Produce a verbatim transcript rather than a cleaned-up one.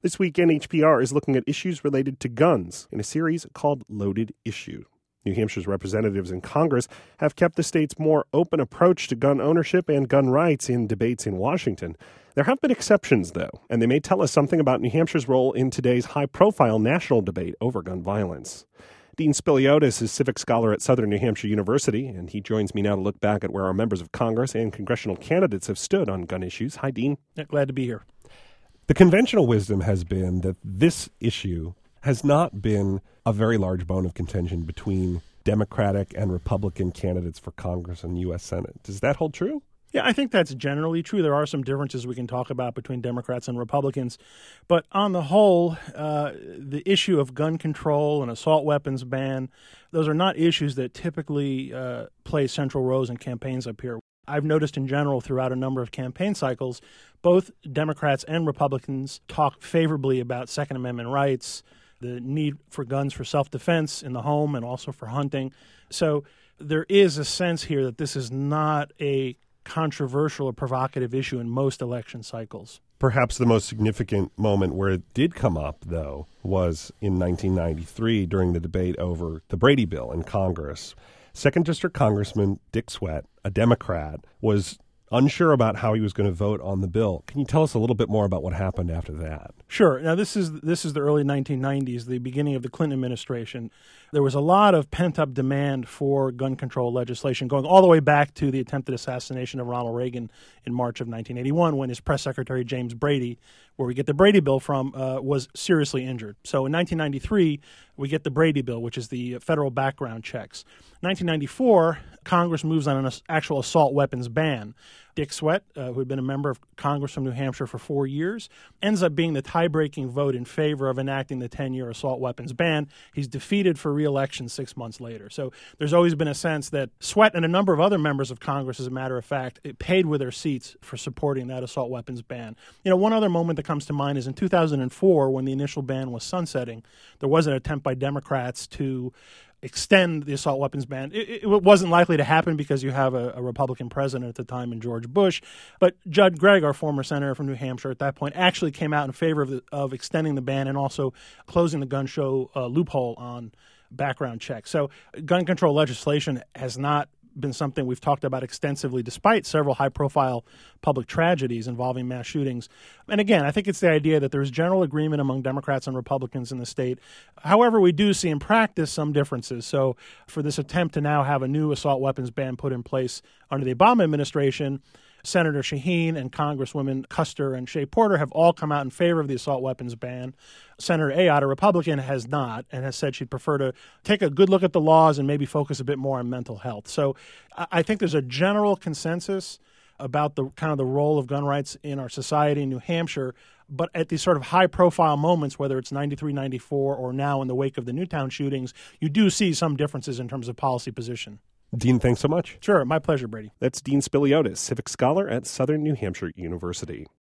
This week, N H P R is looking at issues related to guns in a series called Loaded Issue. New Hampshire's representatives in Congress have kept the state's more open approach to gun ownership and gun rights in debates in Washington. There have been exceptions, though, and they may tell us something about New Hampshire's role in today's high-profile national debate over gun violence. Dean Spiliotis is civic scholar at Southern New Hampshire University, and he joins me now to look back at where our members of Congress and congressional candidates have stood on gun issues. Hi, Dean. Yeah, glad to be here. The conventional wisdom has been that this issue has not been a very large bone of contention between Democratic and Republican candidates for Congress and U S Senate. Does that hold true? Yeah, I think that's generally true. There are some differences we can talk about between Democrats and Republicans. But on the whole, uh, the issue of gun control and assault weapons ban, those are not issues that typically uh, play central roles in campaigns up here. I've noticed in general throughout a number of campaign cycles, both Democrats and Republicans talk favorably about Second Amendment rights, the need for guns for self-defense in the home and also for hunting. So there is a sense here that this is not a controversial or provocative issue in most election cycles. Perhaps the most significant moment where it did come up, though, was in nineteen ninety-three during the debate over the Brady Bill in Congress. Second District Congressman Dick Swett, a Democrat, was unsure about how he was going to vote on the bill. Can you tell us a little bit more about what happened after that? Sure. Now, this is this is the early nineteen nineties, the beginning of the Clinton administration. There was a lot of pent-up demand for gun control legislation going all the way back to the attempted assassination of Ronald Reagan in March of nineteen eighty-one when his press secretary, James Brady, where we get the Brady Bill from, uh, was seriously injured. So in nineteen ninety-three, we get the Brady Bill, which is the federal background checks. nineteen ninety-four, Congress moves on an actual assault weapons ban. Dick Swett, uh, who had been a member of Congress from New Hampshire for four years, ends up being the tie-breaking vote in favor of enacting the ten-year assault weapons ban. He's defeated for re-election six months later. So there's always been a sense that Swett and a number of other members of Congress, as a matter of fact, it paid with their seats for supporting that assault weapons ban. You know, one other moment that comes to mind is in two thousand four, when the initial ban was sunsetting, there was an attempt by Democrats to extend the assault weapons ban. It, it wasn't likely to happen because you have a, a Republican president at the time in George Bush. But Judd Gregg, our former senator from New Hampshire at that point, actually came out in favor of, the, of extending the ban and also closing the gun show uh, loophole on background checks. So gun control legislation has not been something we've talked about extensively, despite several high-profile public tragedies involving mass shootings. And again, I think it's the idea that there's general agreement among Democrats and Republicans in the state. However, we do see in practice some differences. So for this attempt to now have a new assault weapons ban put in place under the Obama administration, Senator Shaheen and Congresswomen Custer and Shea Porter have all come out in favor of the assault weapons ban. Senator Ayotte, a Republican, has not and has said she'd prefer to take a good look at the laws and maybe focus a bit more on mental health. So I think there's a general consensus about the kind of the role of gun rights in our society in New Hampshire. But at these sort of high-profile moments, whether it's ninety-three, ninety-four, or now in the wake of the Newtown shootings, you do see some differences in terms of policy position. Dean, thanks so much. Sure. My pleasure, Brady. That's Dean Spiliotis, civic scholar at Southern New Hampshire University.